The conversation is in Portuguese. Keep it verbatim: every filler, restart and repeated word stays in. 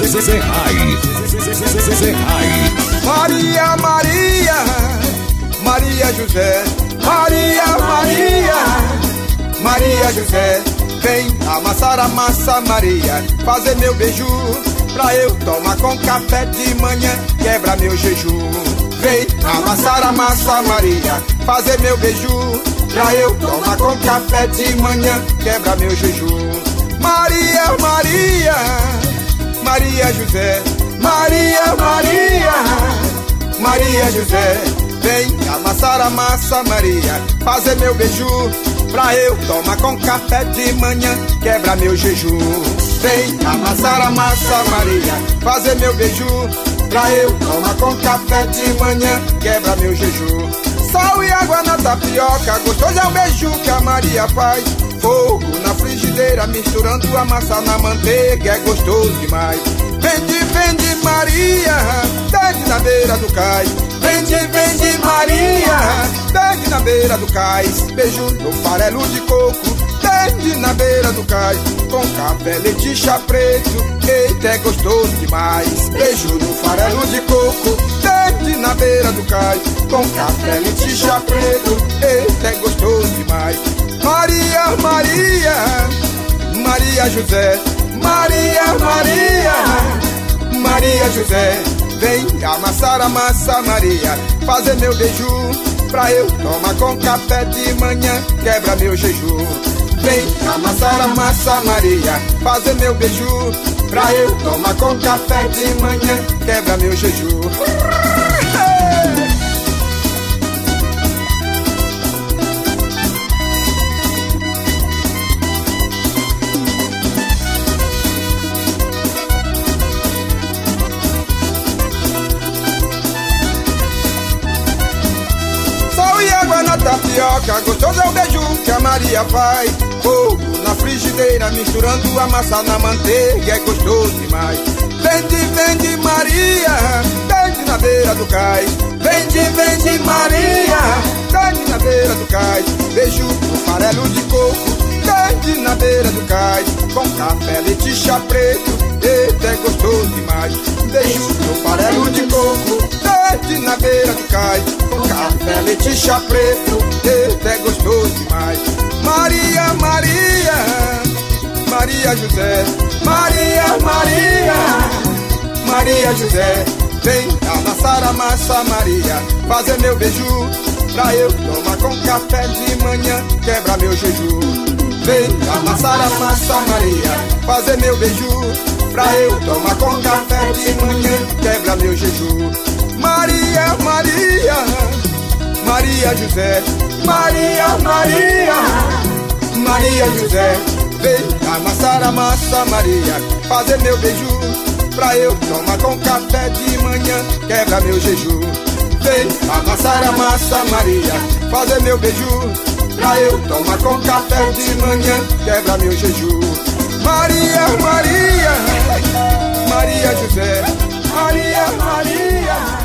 Zé Rai, Zé Rai. Maria, Maria, Maria José, Maria, Maria, Maria José, vem amassar a massa, Maria, fazer meu beiju, pra eu tomar com café de manhã, quebra meu jejum. Vem amassar a massa, Maria, fazer meu beiju, pra eu tomar com café de manhã, quebra meu jejum. Maria, Maria, Maria José, Maria, Maria, Maria José, vem amassar a massa, Maria, fazer meu beiju, pra eu tomar com café de manhã, quebra meu jejum. Vem amassar a massa, Maria, fazer meu beiju, pra eu tomar com café de manhã, quebra meu jejum. Sal e água na tapioca, gostoso é o beiju que a Maria faz. Fogo na frigideira, misturando a massa na manteiga, é gostoso demais. Vende, vende Maria, vende na beira do cais. Vende, vende Maria, vende na beira do cais. Beiju no farelo de coco, vende na beira do cais. Com café, leite, chá preto, eita, é gostoso demais. Beiju no farelo de coco, vende na beira do cais. Com café, leite, chá preto, eita, é gostoso demais. Maria, Maria, Maria José, Maria, Maria, Maria José, vem amassar a massa, Maria, fazer meu beiju, pra eu tomar com café de manhã, quebra meu jejum. Vem amassar a massa, Maria, fazer meu beiju, pra eu tomar com café de manhã, quebra meu jejum. Água na tapioca, gostoso é o beiju que a Maria faz. Fogo na frigideira, misturando a massa na manteiga, é gostoso demais. Vende, vende Maria, vende na beira do cais. Vende, vende Maria, vende na beira do cais. Beiju no farelo de coco, vende na beira do cais. Com café, leite, chá preto, eita, é gostoso demais. Beiju no farelo de coco, vende na beira do cais. Com café, leite, chá preto, eita, é gostoso demais. Maria, Maria, Maria José, Maria, Maria, Maria José, vem amassar a massa, Maria, fazer meu beiju, pra eu tomar com café de manhã, quebra meu jejum. Vem amassar a massa, Maria, fazer meu beiju, pra eu tomar com café de manhã, quebra meu jejum. Maria, Maria, Maria José, Maria, Maria, Maria José, vem amassar a massa, Maria, fazer meu beiju, pra eu tomar com café de manhã, quebra meu jejum. Vem amassar a massa, Maria, fazer meu beiju, pra eu tomar com café de manhã, quebra meu jejum. Maria, Maria, Maria José, Maria, Maria.